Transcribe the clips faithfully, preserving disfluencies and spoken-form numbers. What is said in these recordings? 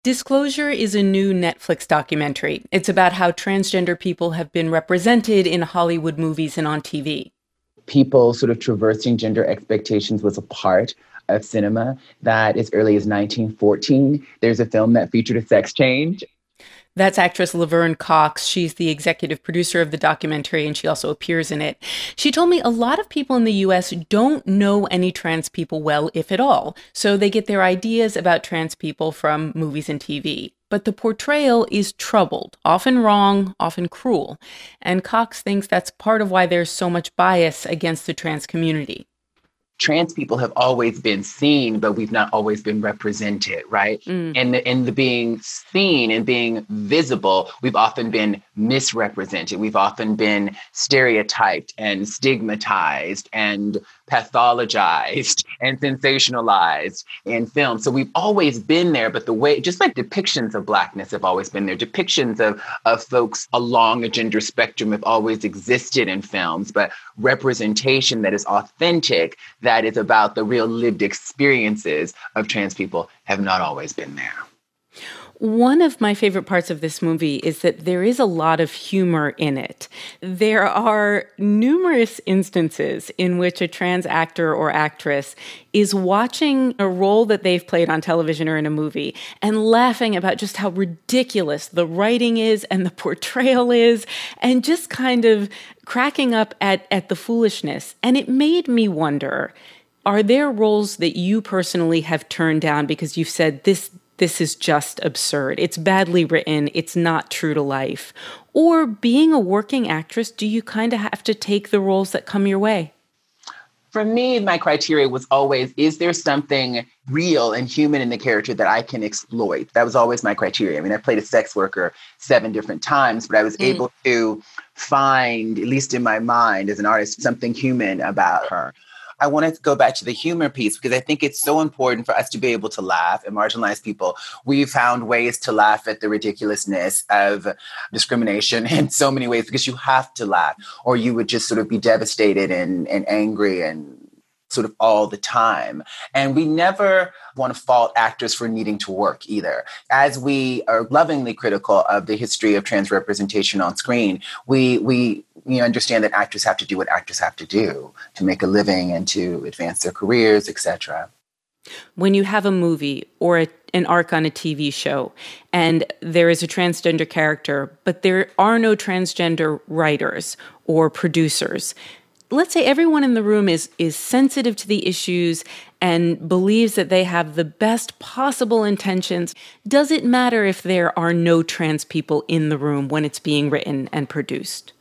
Disclosure is a new Netflix documentary. It's about how transgender people have been represented in Hollywood movies and on T V. People sort of traversing gender expectations was a part of cinema that as early as nineteen fourteen, there's a film that featured a sex change. That's actress Laverne Cox. She's the executive producer of the documentary, and she also appears in it. She told me a lot of people in the U S don't know any trans people well, if at all, so they get their ideas about trans people from movies and T V. But the portrayal is troubled, often wrong, often cruel. And Cox thinks that's part of why there's so much bias against the trans community. Trans people have always been seen, but we've not always been represented, right? Mm. And the, in the being seen and being visible, we've often been misrepresented. We've often been stereotyped and stigmatized and pathologized and sensationalized in film. So we've always been there, but the way, just like depictions of Blackness have always been there, depictions of, of folks along a gender spectrum have always existed in films, but representation that is authentic, that is about the real lived experiences of trans people have not always been there. One of my favorite parts of this movie is that there is a lot of humor in it. There are numerous instances in which a trans actor or actress is watching a role that they've played on television or in a movie and laughing about just how ridiculous the writing is and the portrayal is, and just kind of cracking up at, at the foolishness. And it made me wonder, are there roles that you personally have turned down because you've said this This is just absurd. It's badly written. It's not true to life. Or being a working actress, do you kind of have to take the roles that come your way? For me, my criteria was always, is there something real and human in the character that I can exploit? That was always my criteria. I mean, I played a sex worker seven different times, but I was mm. able to find, at least in my mind as an artist, something human about her. I wanted to go back to the humor piece because I think it's so important for us to be able to laugh. And marginalized people, we've found ways to laugh at the ridiculousness of discrimination in so many ways, because you have to laugh or you would just sort of be devastated and, and angry and sort of all the time. And we never want to fault actors for needing to work either. As we are lovingly critical of the history of trans representation on screen, we we we understand that actors have to do what actors have to do to make a living and to advance their careers, et cetera. When you have a movie or a, an arc on a T V show and there is a transgender character, but there are no transgender writers or producers, let's say everyone in the room is is sensitive to the issues and believes that they have the best possible intentions. Does it matter if there are no trans people in the room when it's being written and produced?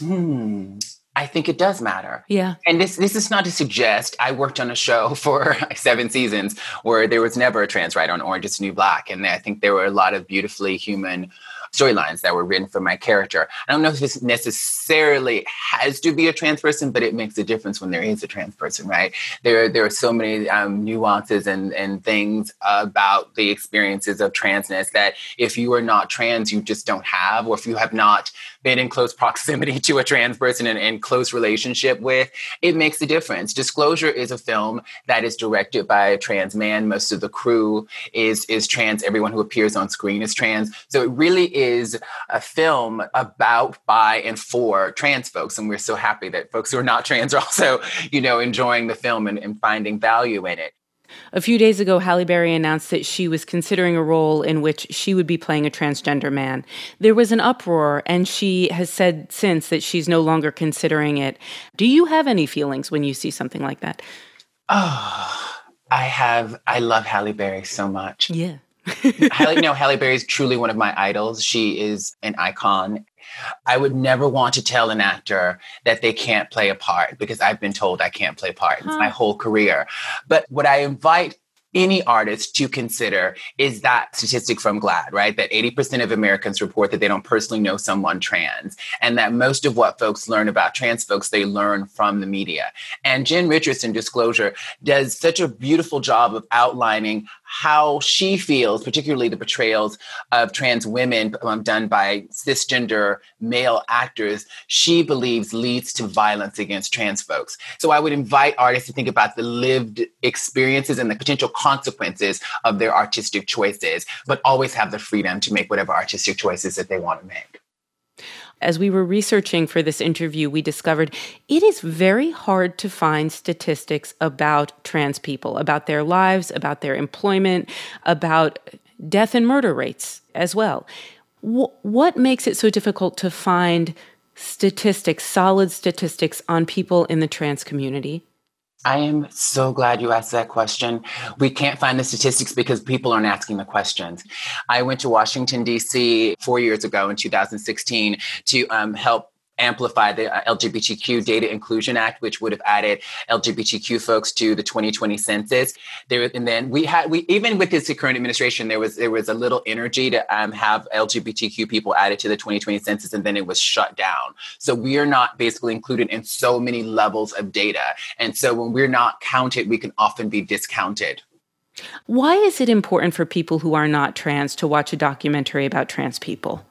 Hmm. I think it does matter. Yeah. And this this is not to suggest, I worked on a show for seven seasons where there was never a trans writer on Orange is the New Black. And I think there were a lot of beautifully human storylines that were written for my character. I don't know if this necessarily has to be a trans person, but it makes a difference when there is a trans person, right? There, there are so many um, nuances and, and things about the experiences of transness that if you are not trans, you just don't have, or if you have not been in close proximity to a trans person and in close relationship with, it makes a difference. Disclosure is a film that is directed by a trans man. Most of the crew is, is trans. Everyone who appears on screen is trans. So it really is a film about, by, and for trans folks. And we're so happy that folks who are not trans are also, you know, enjoying the film and, and finding value in it. A few days ago, Halle Berry announced that she was considering a role in which she would be playing a transgender man. There was an uproar, and she has said since that she's no longer considering it. Do you have any feelings when you see something like that? Oh, I have. I love Halle Berry so much. Yeah. Halle, no, Halle Berry is truly one of my idols. She is an icon. I would never want to tell an actor that they can't play a part because I've been told I can't play parts huh. my whole career. But what I invite any artist to consider is that statistic from GLAAD, right? That eighty percent of Americans report that they don't personally know someone trans, and that most of what folks learn about trans folks, they learn from the media. And Jen Richardson, Disclosure, does such a beautiful job of outlining how she feels, particularly the portrayals of trans women um, done by cisgender male actors, she believes leads to violence against trans folks. So I would invite artists to think about the lived experiences and the potential consequences of their artistic choices, but always have the freedom to make whatever artistic choices that they want to make. As we were researching for this interview, we discovered it is very hard to find statistics about trans people, about their lives, about their employment, about death and murder rates as well. W- what makes it so difficult to find statistics, solid statistics on people in the trans community? I am so glad you asked that question. We can't find the statistics because people aren't asking the questions. I went to Washington, D C four years ago in two thousand sixteen to um, help amplify the uh, L G B T Q Data Inclusion Act, which would have added L G B T Q folks to the twenty twenty census. There, and then we had, we even with this current administration, there was there was a little energy to um, have L G B T Q people added to the twenty twenty census, and then it was shut down. So we are not basically included in so many levels of data. And so when we're not counted, we can often be discounted. Why is it important for people who are not trans to watch a documentary about trans people?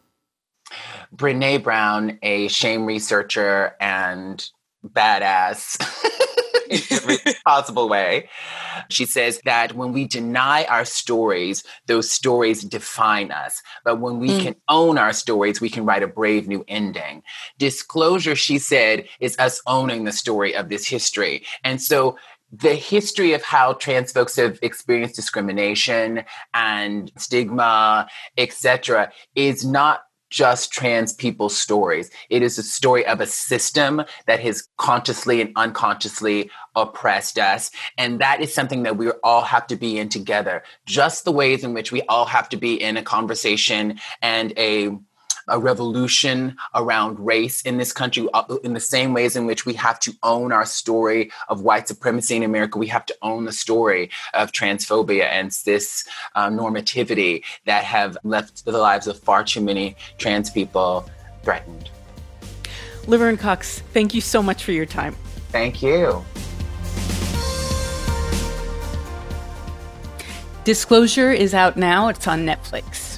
Brené Brown, a shame researcher and badass in every possible way, she says that when we deny our stories, those stories define us. But when we mm. can own our stories, we can write a brave new ending. Disclosure, she said, is us owning the story of this history. And so the history of how trans folks have experienced discrimination and stigma, et cetera, is not just trans people's stories. It is a story of a system that has consciously and unconsciously oppressed us. And that is something that we all have to be in together. Just the ways in which we all have to be in a conversation and a a revolution around race in this country, in the same ways in which we have to own our story of white supremacy in America. We have to own the story of transphobia and cis uh, normativity that have left the lives of far too many trans people threatened. Laverne Cox, thank you so much for your time. Thank you. Disclosure is out now. It's on Netflix.